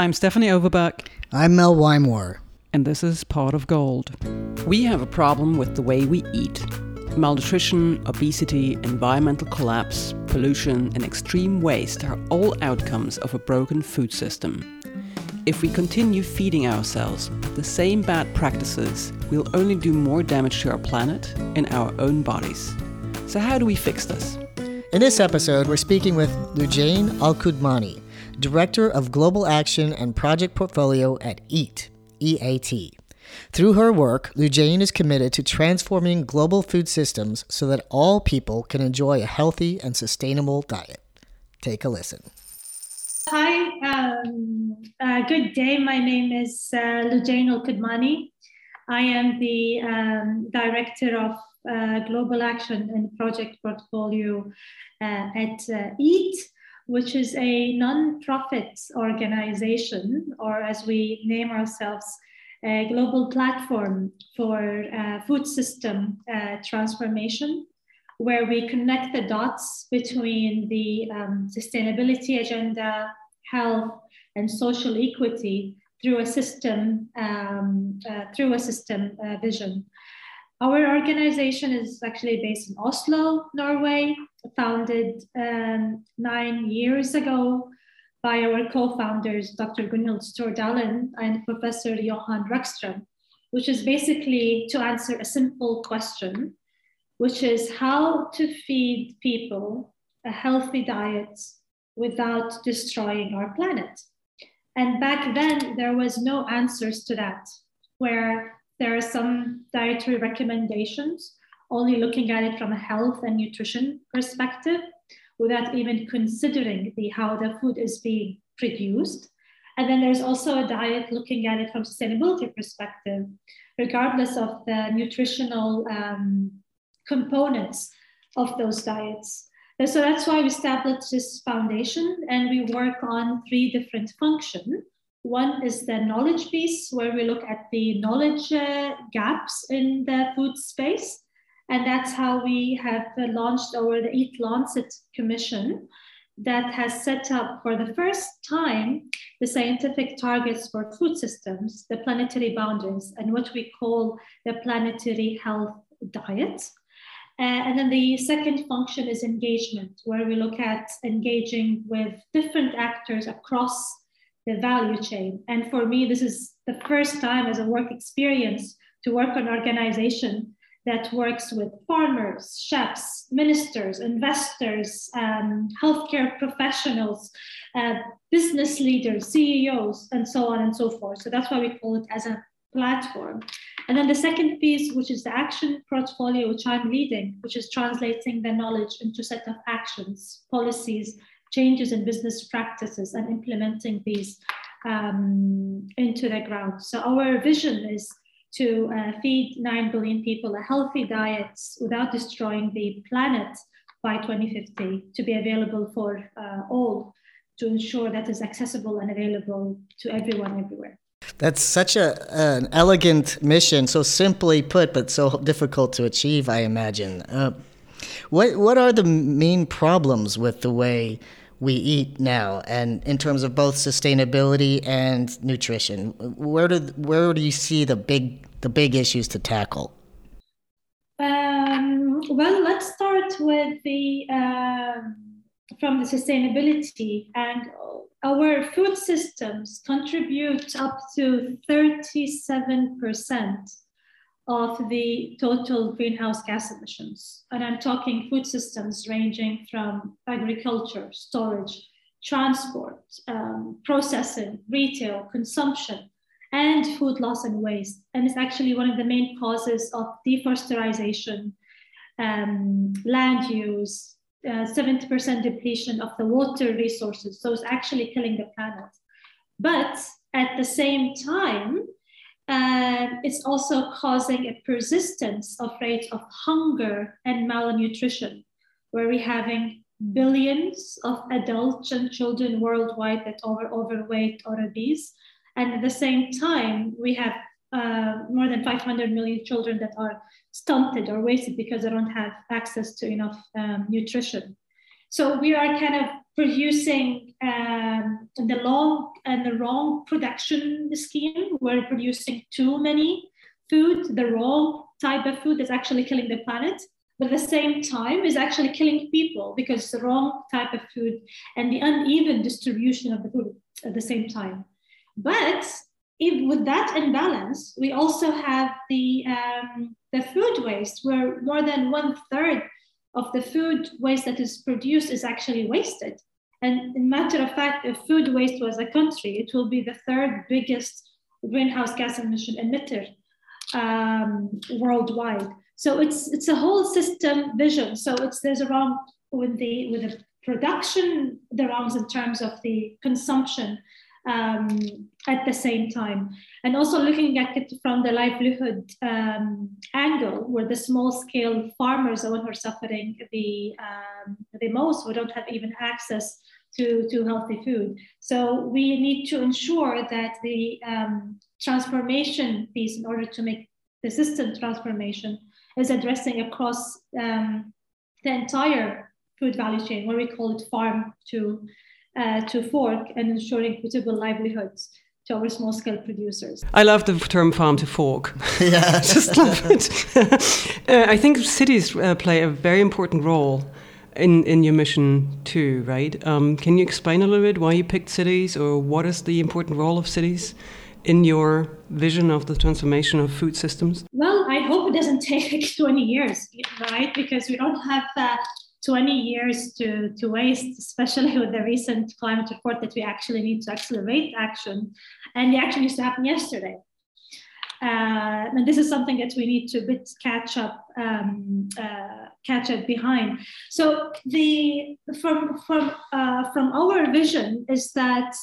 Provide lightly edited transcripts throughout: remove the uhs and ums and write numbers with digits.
I'm Stephanie Overbeck. I'm Mel Wymore. And this is Pot of Gold. We have a problem with the way we eat. Malnutrition, obesity, environmental collapse, pollution, and extreme waste are all outcomes of a broken food system. If we continue feeding ourselves with the same bad practices, we'll only do more damage to our planet and our own bodies. So how do we fix this? In this episode, we're speaking with Loujain Al-Qudmani, Director of Global Action and Project Portfolio at EAT, E-A-T. Through her work, Loujain is committed to transforming global food systems so that all people can enjoy a healthy and sustainable diet. Take a listen. Hi, good day. My name is Loujain Al-Qudmani. I am the Director of Global Action and Project Portfolio at EAT, which is a non-profit organization, or as we name ourselves, a global platform for food system transformation, where we connect the dots between the sustainability agenda, health, and social equity through a system vision. Our organization is actually based in Oslo, Norway, founded 9 years ago by our co-founders, Dr. Gunhild Stordalen and Professor Johan Rockström, which is basically to answer a simple question, which is how to feed people a healthy diet without destroying our planet. And back then, there was no answers to that, where there are some dietary recommendations, only looking at it from a health and nutrition perspective, without even considering how the food is being produced. And then there's also a diet looking at it from sustainability perspective, regardless of the nutritional components of those diets. And so that's why we established this foundation, and we work on 3 different functions. One is the knowledge piece, where we look at the knowledge gaps in the food space. And that's how we have launched the Eat Lancet Commission that has set up for the first time the scientific targets for food systems, the planetary boundaries, and what we call the planetary health diet. And then the second function is engagement, where we look at engaging with different actors across the value chain. And for me, this is the first time as a work experience to work on an organization that works with farmers, chefs, ministers, investors, healthcare professionals, business leaders, CEOs, and so on and so forth. So that's why we call it as a platform. And then the second piece, which is the action portfolio, which I'm leading, which is translating the knowledge into a set of actions, policies, changes in business practices, and implementing these into the ground. So our vision is to feed 9 billion people a healthy diet without destroying the planet by 2050, to be available for all, to ensure that is accessible and available to everyone everywhere. That's such an elegant mission, so simply put, but so difficult to achieve, I imagine. What are the main problems with the way we eat now, and in terms of both sustainability and nutrition? Where do you see the big issues to tackle? Well, let's start with from the sustainability, and our food systems contribute up to 37% of the total greenhouse gas emissions. And I'm talking food systems ranging from agriculture, storage, transport, processing, retail, consumption, and food loss and waste. And it's actually one of the main causes of deforestation, land use, 70% depletion of the water resources. So it's actually killing the planet. But at the same time, it's also causing a persistence of rates of hunger and malnutrition, where we're having billions of adults and children worldwide that are overweight or obese. And at the same time, we have more than 500 million children that are stunted or wasted because they don't have access to enough nutrition. So we are kind of producing, in the long and the wrong production scheme. We're producing too many food, the wrong type of food that's actually killing the planet, but at the same time is actually killing people because it's the wrong type of food and the uneven distribution of the food at the same time. But with that imbalance, we also have the food waste, where more than 1/3 of the food waste that is produced is actually wasted. And in matter of fact, if food waste was a country, it will be the third biggest greenhouse gas emission emitter worldwide. So it's a whole system vision. So there's a wrong with the production, the wrongs in terms of the consumption at the same time. And also looking at it from the livelihood angle, where the small scale farmers are the ones who are suffering the most, who don't have even access to healthy food. So we need to ensure that the transformation piece, in order to make the system transformation, is addressing across the entire food value chain, what we call it farm to fork, and ensuring equitable livelihoods to our small-scale producers. I love the term farm to fork. Yeah. Just love it. I think cities play a very important role in your mission too, right? Can you explain a little bit why you picked cities, or what is the important role of cities in your vision of the transformation of food systems? Well, I hope it doesn't take 20 years, right? Because we don't have 20 years to waste, especially with the recent climate report, that we actually need to accelerate action. And the action needs to happen yesterday. And this is something that we need to catch up behind. So from our vision is that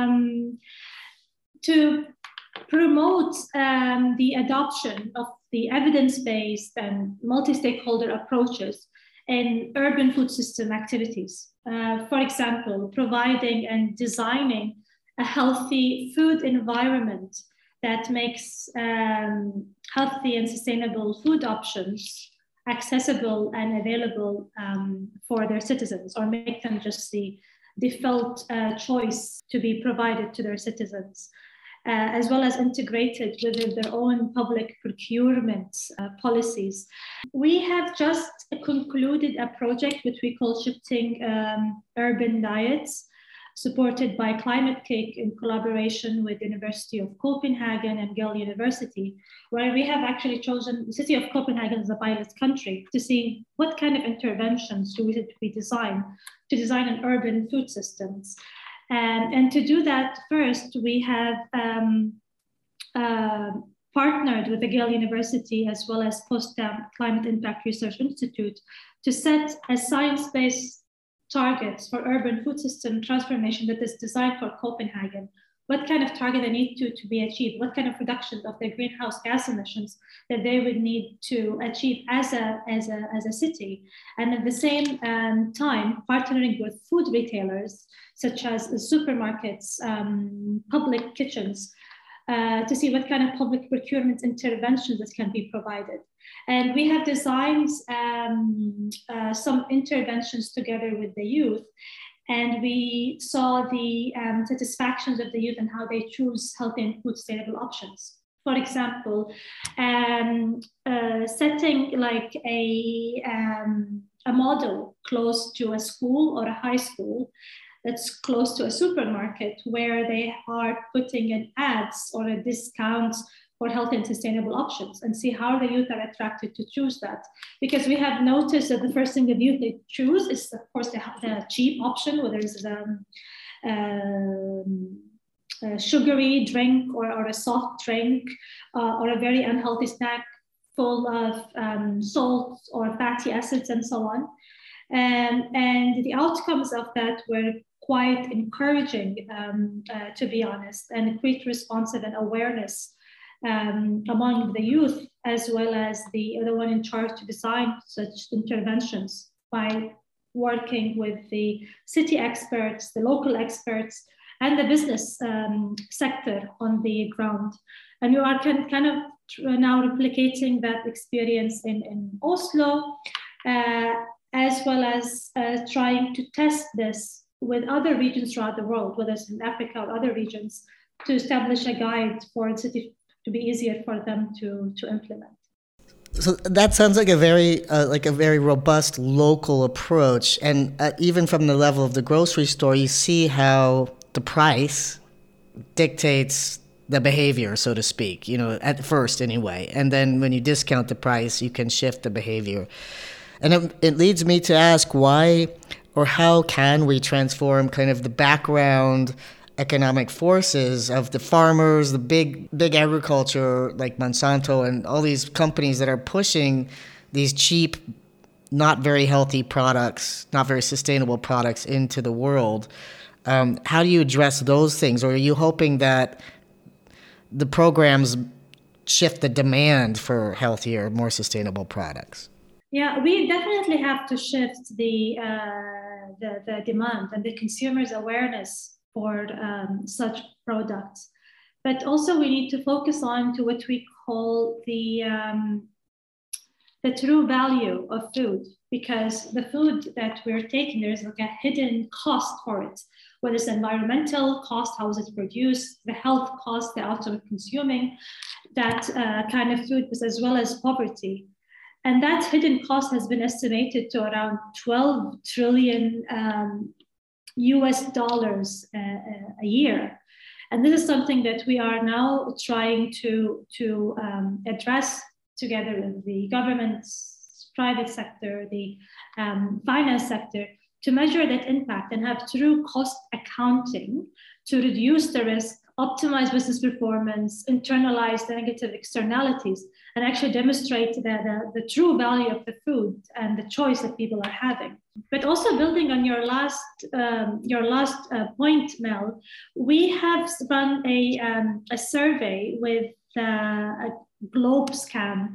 to promote the adoption of the evidence-based and multi-stakeholder approaches in urban food system activities. For example, providing and designing a healthy food environment that makes healthy and sustainable food options accessible and available for their citizens, or make them just the default choice to be provided to their citizens, as well as integrated within their own public procurement policies. We have just concluded a project which we call Shifting Urban Diets, supported by Climate Cake in collaboration with the University of Copenhagen and Yale University, where we have actually chosen the city of Copenhagen as a pilot country to see what kind of interventions do we design to design an urban food systems. And to do that, first, we have partnered with the Yale University as well as Potsdam Climate Impact Research Institute to set a science-based targets for urban food system transformation that is designed for Copenhagen. What kind of target they need to be achieved? What kind of reduction of their greenhouse gas emissions that they would need to achieve as a city? And at the same time, partnering with food retailers such as supermarkets, public kitchens, to see what kind of public procurement interventions that can be provided. And we have designed some interventions together with the youth, and we saw the satisfactions of the youth and how they choose healthy and food sustainable options. For example, setting like a model close to a school or a high school that's close to a supermarket, where they are putting in ads or a discount for healthy and sustainable options, and see how the youth are attracted to choose that. Because we have noticed that the first thing the youth they choose is, of course, the cheap option, whether it's a sugary drink or a soft drink or a very unhealthy snack full of salt or fatty acids and so on. And the outcomes of that were quite encouraging, to be honest, and quite responsive and awareness among the youth, as well as the one in charge to design such interventions by working with the city experts, the local experts, and the business sector on the ground. And we are kind of now replicating that experience in Oslo, as well as trying to test this with other regions throughout the world, whether it's in Africa or other regions, to establish a guide for it to be easier for them to implement. So that sounds like a very robust local approach, and even from the level of the grocery store, you see how the price dictates the behavior, so to speak. At first anyway, and then when you discount the price, you can shift the behavior, and it leads me to ask why or how can we transform kind of the background economic forces of the farmers, the big agriculture like Monsanto and all these companies that are pushing these cheap, not very healthy products, not very sustainable products into the world. How do you address those things? Or are you hoping that the programs shift the demand for healthier, more sustainable products? Yeah, we definitely have to shift the demand and the consumers' awareness for such products. But also we need to focus on to what we call the true value of food, because the food that we're taking, there's like a hidden cost for it, whether it's environmental cost, how is it produced, the health cost, the ultimate consuming that kind of food, as well as poverty. And that hidden cost has been estimated to around 12 trillion US dollars a year. And this is something that we are now trying to address together with the government, private sector, the finance sector, to measure that impact and have true cost accounting to reduce the risk, optimize business performance, internalize the negative externalities, and actually demonstrate the true value of the food and the choice that people are having. But also building on your last point, Mel, we have run a survey with a GlobeScan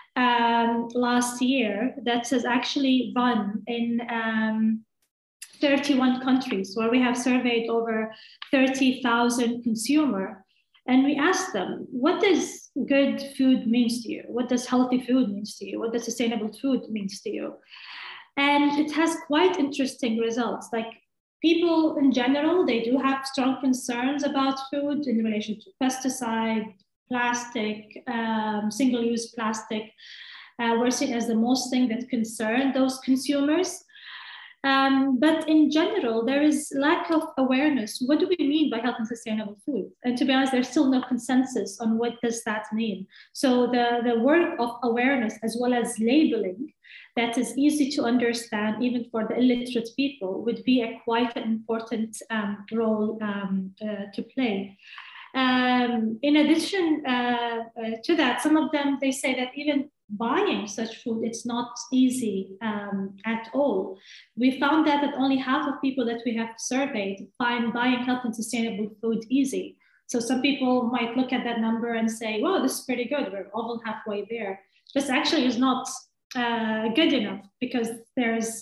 last year that has actually run in 31 countries, where we have surveyed over 30,000 consumers. And we asked them, what does good food means to you? What does healthy food means to you? What does sustainable food means to you? And it has quite interesting results. Like, people in general, they do have strong concerns about food in relation to pesticide, plastic, single-use plastic. We're seen as the most thing that concern those consumers. But in general, there is lack of awareness. What do we mean by health and sustainable food? And to be honest, there's still no consensus on what does that mean. So the work of awareness, as well as labeling, that is easy to understand even for the illiterate people, would be a quite an important role to play. In addition to that, some of them, they say that even buying such food, it's not easy at all. We found that only half of people that we have surveyed find buying health and sustainable food easy. So some people might look at that number and say, well, this is pretty good, we're all halfway there. This actually is not good enough, because there's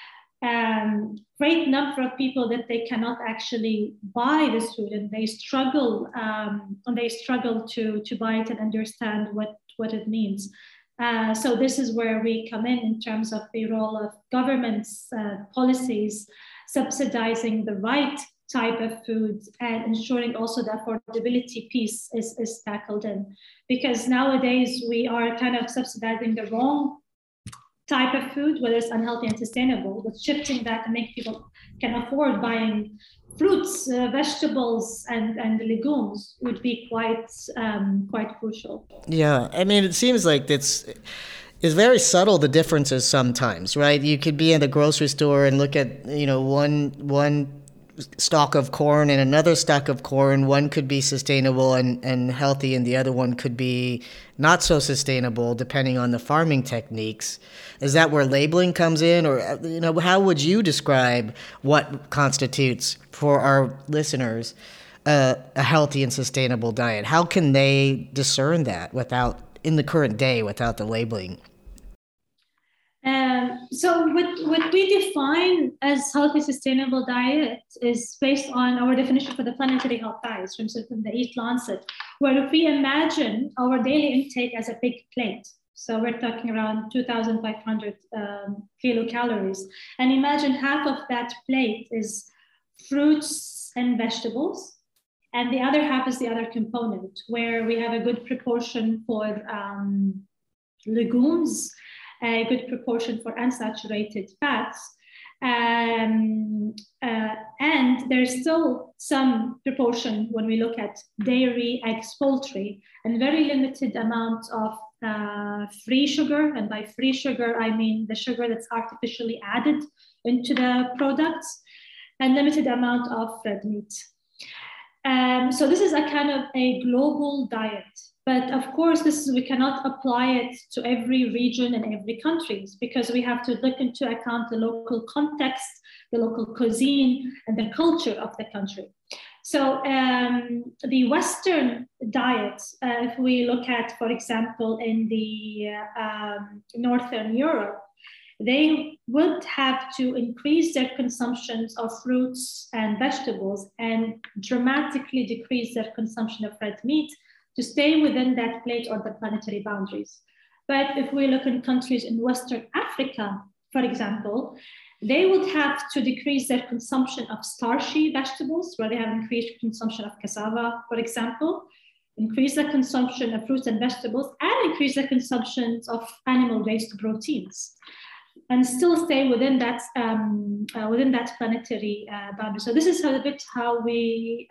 great number of people that they cannot actually buy this food, and they struggle to buy it and understand what it means. So this is where we come in terms of the role of governments, policies, subsidizing the right type of food and ensuring also the affordability piece is tackled in. Because nowadays we are kind of subsidizing the wrong type of food, whether it's unhealthy and sustainable, but shifting that and make people can afford buying fruits, vegetables, and legumes would be quite crucial. Yeah, I mean, it seems like it's very subtle, the differences sometimes, right? You could be in the grocery store and look at, one stalk of corn and another stalk of corn. One could be sustainable and healthy, and the other one could be not so sustainable, depending on the farming techniques. Is that where labeling comes in? Or, how would you describe what constitutes, for our listeners, a healthy and sustainable diet? How can they discern that in the current day without the labeling? So what we define as healthy, sustainable diet is based on our definition for the Planetary Health Diet from the Eat Lancet, where if we imagine our daily intake as a big plate, so we're talking around 2,500 kilocalories, and imagine half of that plate is fruits and vegetables. And the other half is the other component, where we have a good proportion for legumes, a good proportion for unsaturated fats. And there's still some proportion when we look at dairy, eggs, poultry, and very limited amount of free sugar. And by free sugar, I mean the sugar that's artificially added into the products, and limited amount of red meat. So this is a kind of a global diet. But of course, we cannot apply it to every region and every country, because we have to look into account the local context, the local cuisine, and the culture of the country. So the Western diet, if we look at, for example, in the Northern Europe, they would have to increase their consumptions of fruits and vegetables and dramatically decrease their consumption of red meat to stay within that plate or the planetary boundaries. But if we look in countries in Western Africa, for example, they would have to decrease their consumption of starchy vegetables, where they have increased consumption of cassava, for example, increase the consumption of fruits and vegetables, and increase the consumption of animal-based proteins, and still stay within that planetary boundary. So this is a bit how we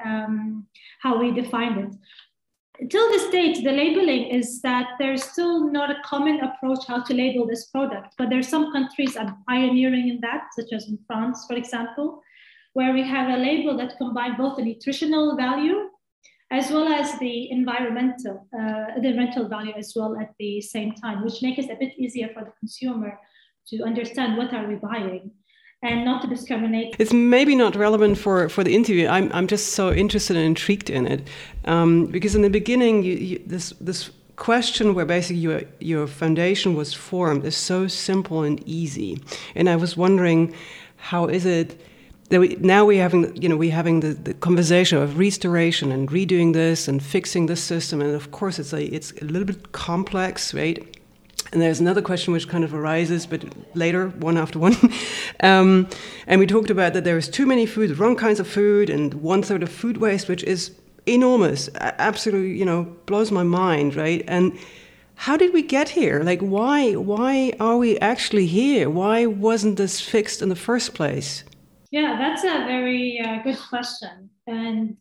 define it. Until this date, the labeling is that there's still not a common approach how to label this product, but there's some countries that are pioneering in that, such as in France, for example, where we have a label that combines both the nutritional value as well as the environmental value as well at the same time, which makes it a bit easier for the consumer to understand what are we buying and not to discriminate. It's maybe not relevant for the interview. I'm just so interested and intrigued in it, because in the beginning, this question where basically your foundation was formed is so simple and easy, and I was wondering, how is it that we're having the conversation of restoration and redoing this and fixing the system, and of course it's a little bit complex, right? And there's another question which kind of arises, but later, one after one. And we talked about that there is too many food, wrong kinds of food, and 1/3 of food waste, which is enormous. Absolutely, blows my mind, right? And how did we get here? Like, why are we actually here? Why wasn't this fixed in the first place? Yeah, that's a very good question. And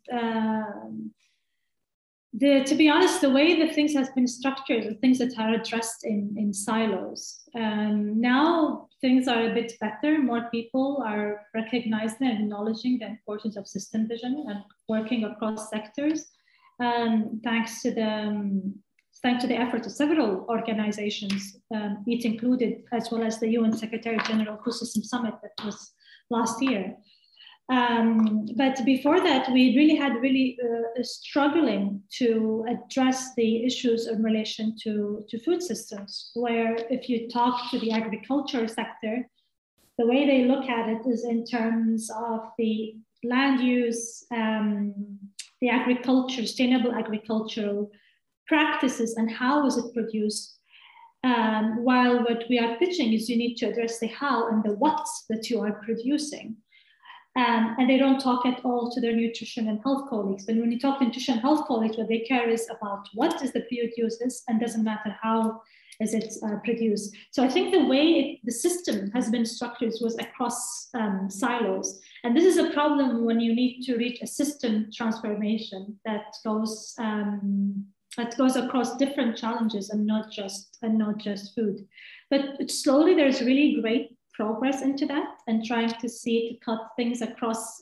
to be honest, the way the things has been structured, the things that are addressed in silos. Now things are a bit better. More people are recognizing and acknowledging the importance of system vision and working across sectors. Thanks to the efforts of several organizations, it included, as well as the UN Secretary General Food System Summit that was last year. But before that, we really had struggling to address the issues in relation to food systems, where if you talk to the agriculture sector, the way they look at it is in terms of the land use, the agriculture, sustainable agricultural practices, and how is it produced. While what we are pitching is you need to address the how and the what's that you are producing. And they don't talk at all to their nutrition and health colleagues. But when you talk to nutrition and health colleagues, what they care is about what is the food uses, and doesn't matter how is it produced. So I think the way the system has been structured was across silos. And this is a problem when you need to reach a system transformation that goes across different challenges and not just food. But slowly there's really great progress into that, and trying to cut things across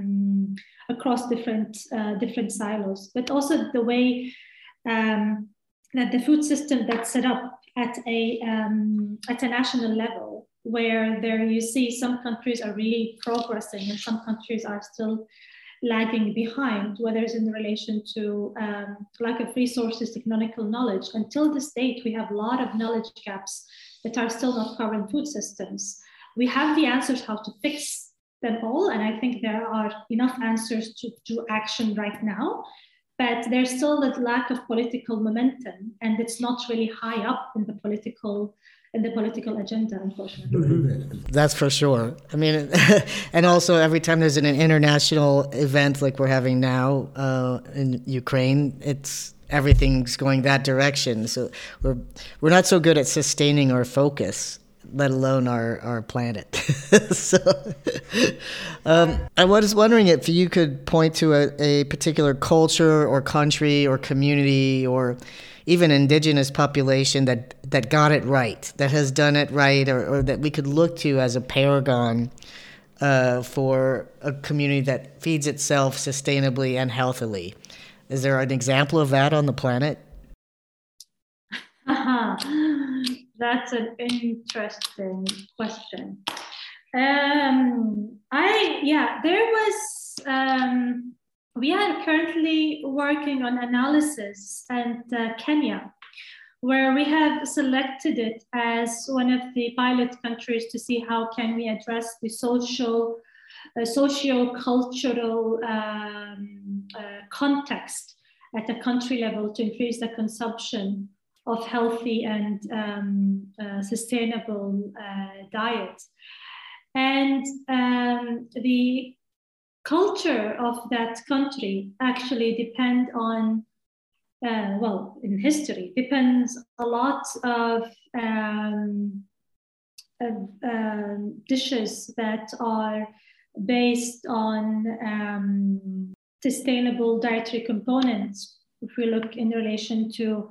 different silos, but also the way that the food system that's set up at a national level, where there you see some countries are really progressing and some countries are still lagging behind, whether it's in relation to lack of resources, technical knowledge. Until this date, we have a lot of knowledge gaps that are still not covered in food systems. We have the answers how to fix them all, and I think there are enough answers to do action right now, but there's still that lack of political momentum, and it's not really high up in the political in the political agenda, unfortunately. That's for sure. I mean, and also every time there's an international event like we're having now in Ukraine, everything's going that direction. So we're not so good at sustaining our focus, let alone our planet. So I was wondering if you could point to a particular culture or country or community or even indigenous population that got it right, that has done it right, or that we could look to as a paragon for a community that feeds itself sustainably and healthily. Is there an example of that on the planet? That's an interesting question. We are currently working on analysis and Kenya, where we have selected it as one of the pilot countries to see how can we address the socio-cultural context at a country level to increase the consumption of healthy and sustainable diet. And the culture of that country actually depend on, in history, depends a lot of dishes that are based on sustainable dietary components. If we look in relation to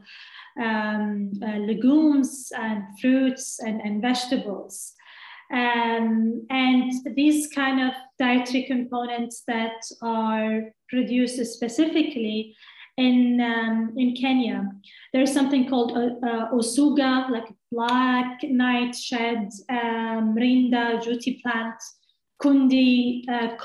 legumes and fruits and vegetables. And these kind of dietary components that are produced specifically in Kenya. There's something called osuga, like black nightshade, mrinda, jute plant, kundi,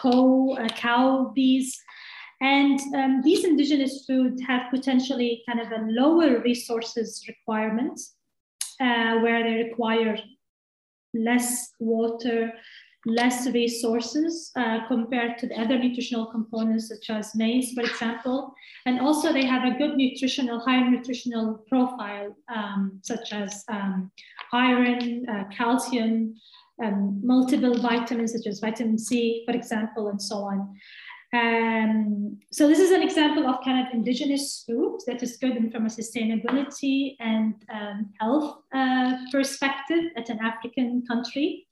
cow bees. And these indigenous foods have potentially kind of a lower resources requirements, where they require less water, less resources compared to the other nutritional components such as maize, for example. And also they have a good high nutritional profile, such as iron, calcium, multiple vitamins such as vitamin C, for example, and so on. So this is an example of kind of indigenous food that is good from a sustainability and health perspective at an African country.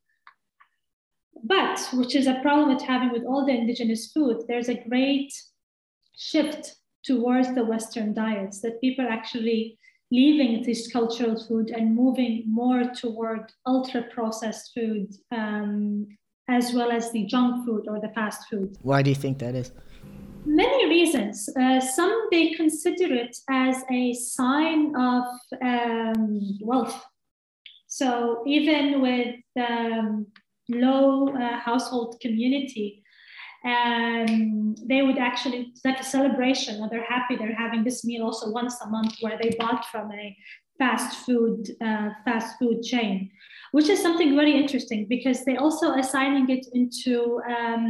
But, which is a problem with having with all the indigenous food, there's a great shift towards the Western diets, that people are actually leaving this cultural food and moving more toward ultra-processed food, as well as the junk food or the fast food. Why do you think that is? Many reasons. Some, they consider it as a sign of wealth. So even with low household community, they would actually, it's like a celebration, or they're happy they're having this meal also once a month, where they bought from a fast food chain, which is something very interesting, because they also assigning it into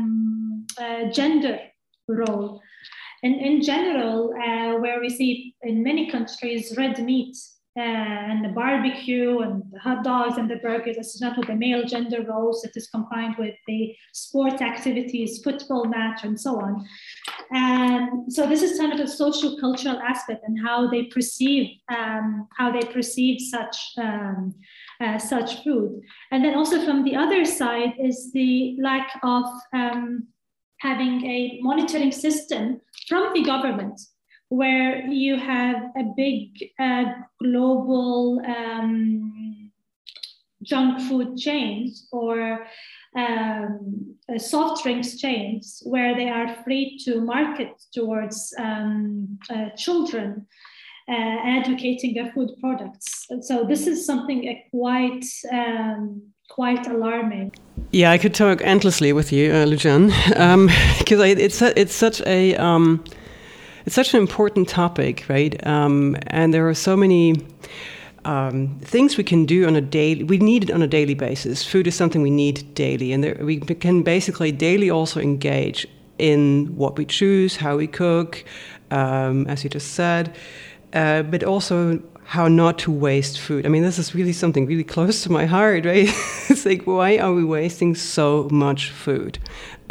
gender role. And in general, where we see in many countries red meat and the barbecue and the hot dogs and the burgers, this is not with the male gender roles, it is combined with the sport activities, football match, and so on. So this is kind of a social cultural aspect and how they perceive such food. And then also from the other side is the lack of having a monitoring system from the government, where you have a big global junk food chains or soft drinks chains, where they are free to market towards children, advocating their food products. And so this is something quite alarming. Yeah, I could talk endlessly with you, Lujan, because it's such an important topic, right? And there are so many things we can do we need it on a daily basis. Food is something we need daily, and we can basically daily also engage in what we choose, how we cook, as you just said, but also how not to waste food. I mean, this is really something really close to my heart, right? It's like, why are we wasting so much food?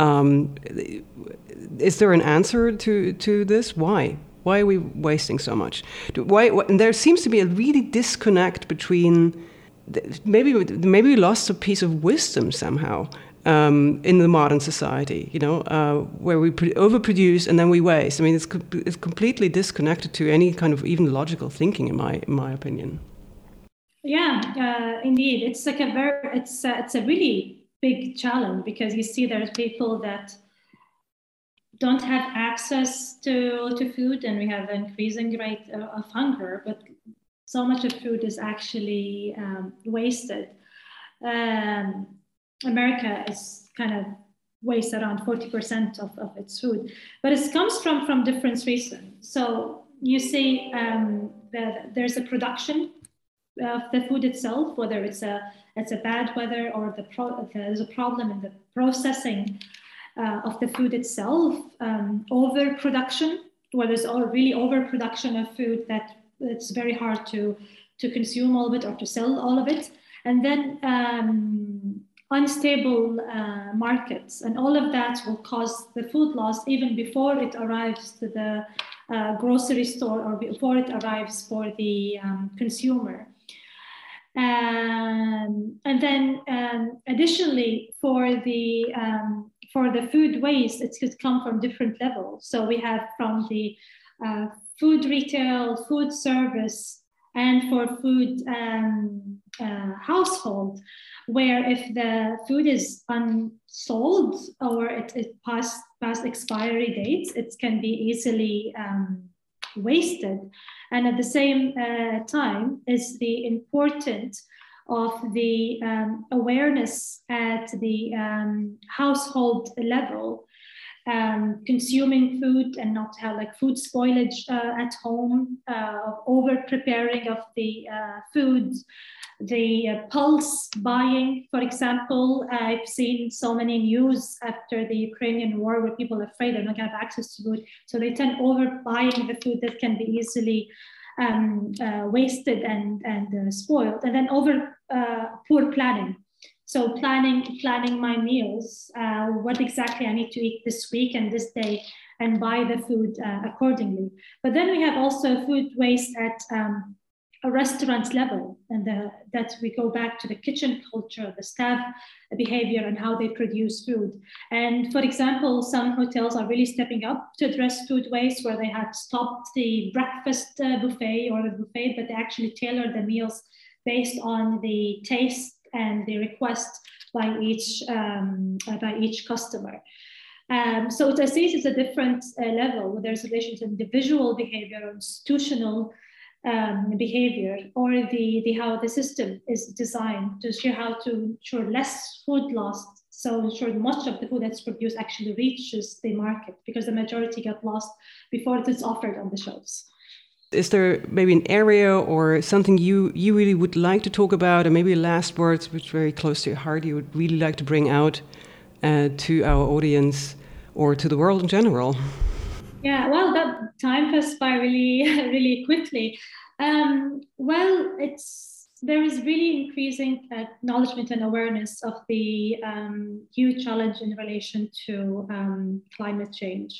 Is there an answer to this? Why? Why are we wasting so much? And there seems to be a really disconnect between, maybe we lost a piece of wisdom somehow in the modern society, where we overproduce and then we waste. I mean, it's completely disconnected to any kind of even logical thinking, in my opinion. Yeah, indeed, it's like it's a really big challenge, because you see there's people that don't have access to food, and we have an increasing rate of hunger, but so much of food is actually wasted. America is kind of wastes around 40% of its food, but it comes from different reasons. So you see that there's a production of the food itself, whether it's a bad weather or there's a problem in the processing of the food itself, overproduction, where there's really overproduction of food that it's very hard to consume all of it or to sell all of it, and then unstable markets, and all of that will cause the food loss even before it arrives to the grocery store or before it arrives for the consumer. And then additionally, for the food waste, it could come from different levels. So we have from the food retail, food service, and for food household, where if the food is unsold or it past expiry dates, it can be easily wasted. And at the same time is the importance of the awareness at the household level, consuming food and not have like food spoilage at home, over preparing of the food, the pulse buying, for example. I've seen so many news after the Ukrainian war where people are afraid they're not going to have access to food, so they tend over buying the food that can be easily wasted and spoiled, and then over poor planning. So planning my meals, what exactly I need to eat this week and this day, and buy the food accordingly. But then we have also food waste at a restaurant level, and that we go back to the kitchen culture, the staff behavior, and how they produce food. And for example, some hotels are really stepping up to address food waste, where they have stopped the breakfast buffet or the buffet, but they actually tailor the meals based on the taste and the request by each customer. So I see it's a different level, where there's a relation to individual behavior or institutional behavior, or the how the system is designed to ensure how to ensure less food loss, so ensure much of the food that's produced actually reaches the market, because the majority got lost before it is offered on the shelves. Is there maybe an area or something you really would like to talk about, or maybe last words which are very close to your heart you would really like to bring out to our audience or to the world in general? Yeah, well, that time passed by really, really quickly. Well, there is really increasing acknowledgement and awareness of the huge challenge in relation to climate change.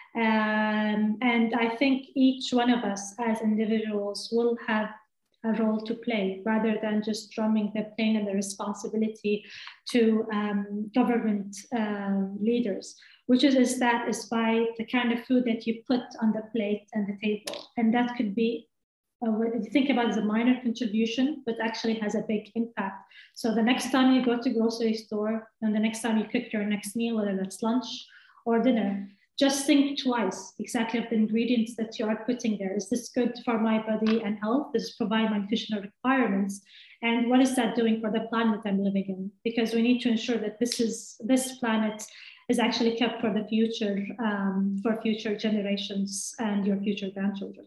And I think each one of us as individuals will have a role to play, rather than just drumming the pain and the responsibility to government leaders, which is by the kind of food that you put on the plate and the table. And that could be, what you think about as a minor contribution, but actually has a big impact. So the next time you go to grocery store, and the next time you cook your next meal, whether that's lunch or dinner, just think twice exactly of the ingredients that you are putting there. Is this good for my body and health? Does it provide my nutritional requirements? And what is that doing for the planet I'm living in? Because we need to ensure that this planet is actually kept for the future, for future generations and your future grandchildren.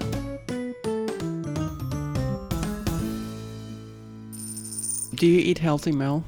Do you eat healthy, Mel?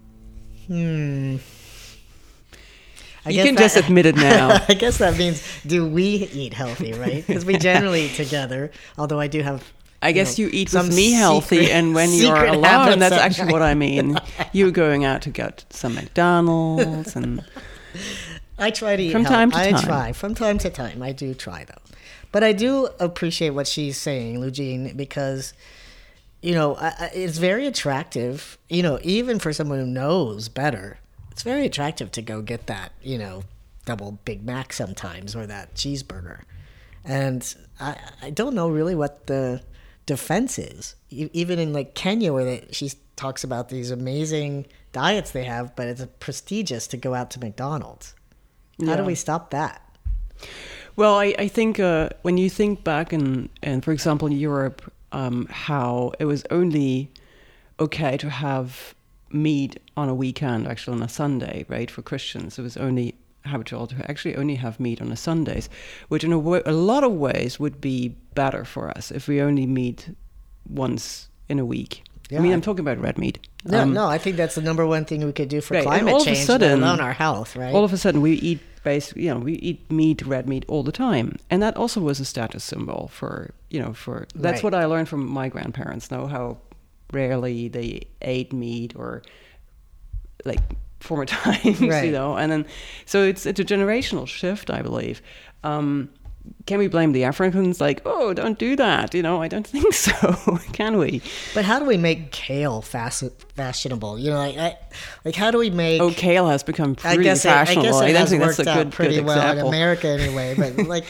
You can just admit it now. I guess that means, do we eat healthy, right? Because we generally eat together, although I do have I guess you eat some with me healthy, secret- and when you're secret alone, habits that's at actually night. what I mean. You're going out to get some McDonald's, and I try to eat From time to time. I try from time to time. I do try though, but I do appreciate what she's saying, Lujine, because it's very attractive. Even for someone who knows better, it's very attractive to go get that double Big Mac sometimes or that cheeseburger, and I don't know really what the defense is. Even in like Kenya, where she talks about these amazing diets they have, but it's prestigious to go out to McDonald's. How do Yeah. we stop that? Well, I think when you think back and for example, in Europe, how it was only okay to have meat on a weekend, actually on a Sunday, right? For Christians, it was only habitual to actually only have meat on the Sundays, which in a lot of ways would be better for us if we only meat once in a week. Yeah. I mean, I'm talking about red meat. No, I think that's the number one thing we could do for Right, and climate all of a change, sudden- let alone our health, right? All of a sudden, we eat we eat meat, red meat all the time, and that also was a status symbol for that's Right. what I learned from my grandparents. Know how rarely they ate meat or like former times, Right. and then so it's a generational shift, I believe. Can we blame the Africans? Like, oh, don't do that. I don't think so. Can we? But how do we make kale fashionable? Like how do we make? Oh, kale has become I pretty guess fashionable. it I don't has think that's worked a out good pretty well in example. America anyway. But like,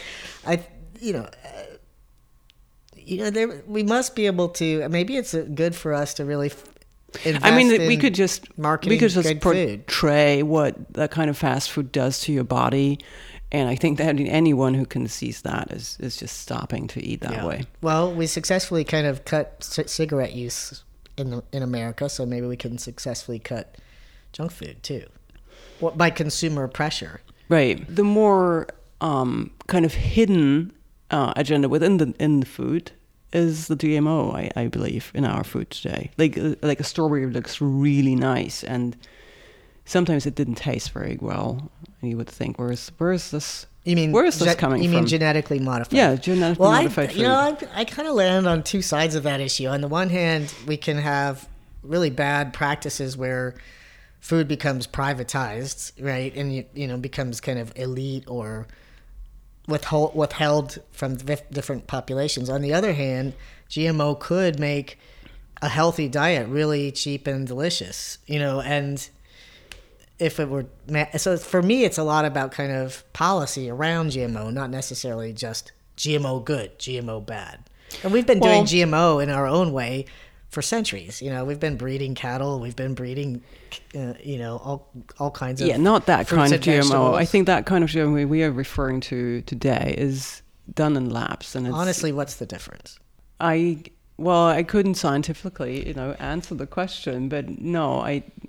we must be able to. Maybe it's good for us to really. I mean, invest we in could just marketing good food. portray what that kind of fast food does to your body, and I think that anyone who can sees that is just stopping to eat that way. Well, we successfully kind of cut cigarette use in America, so maybe we can successfully cut junk food too, by consumer pressure. Right. The more kind of hidden agenda within the food is the GMO, I believe, in our food today. Like a strawberry looks really nice, and sometimes it didn't taste very well. And you would think, where is this? You mean where is this coming You from? mean genetically modified? Yeah, genetically modified food. I kind of land on two sides of that issue. On the one hand, we can have really bad practices where food becomes privatized, right, and becomes kind of elite or withheld from different populations. On the other hand, GMO could make a healthy diet really cheap and delicious, and if it were so for me, it's a lot about kind of policy around GMO, not necessarily just GMO good, GMO bad. And we've been doing GMO in our own way for centuries. We've been breeding cattle, we've been breeding, all kinds of not that fruits kind of and GMO. vegetables. I think that kind of GMO we are referring to today is done in labs, and it's, Honestly, what's the difference? I couldn't scientifically, answer the question, but no,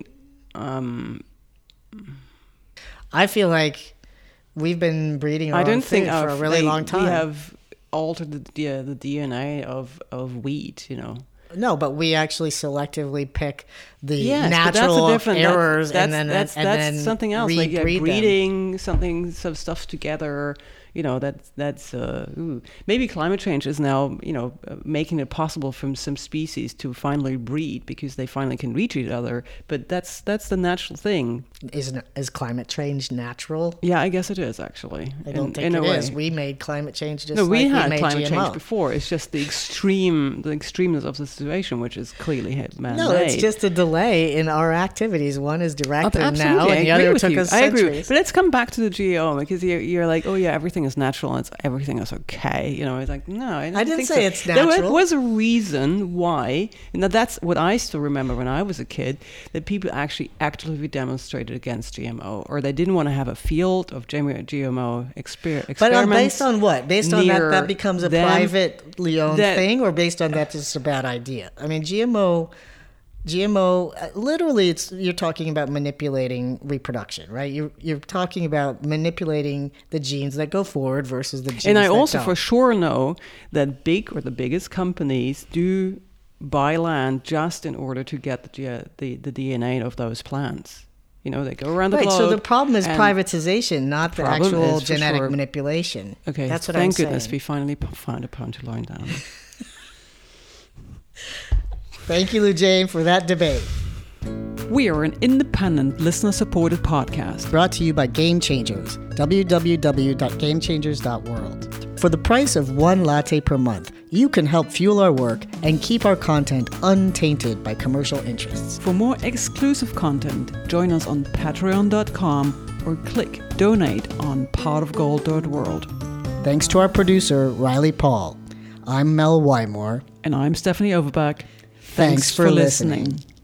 I feel like we've been breeding our I own don't food think for a really long time. we have altered the DNA of wheat, No, but we actually selectively pick the Yes, but natural that's a different errors that's, and then that's something else. Like rebreed them. breeding some stuff together. That's maybe climate change is now making it possible for some species to finally breed because they finally can reach each other. But that's the natural thing. Is climate change natural? Yeah, I guess it is actually. I don't think it is. We made climate change just we like had we made climate GMO. change before. It's just the extremeness of the situation, which is clearly man-made. No, it's just a delay in our activities. One is directed Absolutely, now, and the I agree other with took you. us I agree. centuries. But let's come back to the GMO because you're like, oh yeah, everything is natural and everything is okay. It's like, no, I didn't think say so. it's natural. There was a reason why. Now that's what I still remember when I was a kid, that people actually actively demonstrated against GMO, or they didn't want to have a field of GMO experiments. But based on what? Based on that becomes a them, privately owned thing, or based on that's just a bad idea? I mean, GMO, literally, you're talking about manipulating reproduction, right? You're talking about manipulating the genes that go forward versus the genes and I that also don't. for sure know that the biggest companies do buy land just in order to get the DNA of those plants. They go around the right. globe. So the problem is and privatization, not the problem actual is, for genetic sure. manipulation. Okay, that's what thank I'm goodness saying. we finally found a point to line down. Thank you, Lou Jane, for that debate. We are an independent, listener-supported podcast. Brought to you by Game Changers, www.gamechangers.world. For the price of one latte per month, you can help fuel our work and keep our content untainted by commercial interests. For more exclusive content, join us on patreon.com or click donate on potofgold.world. Thanks to our producer, Riley Paul. I'm Mel Wymore. And I'm Stephanie Overback. Thanks for listening.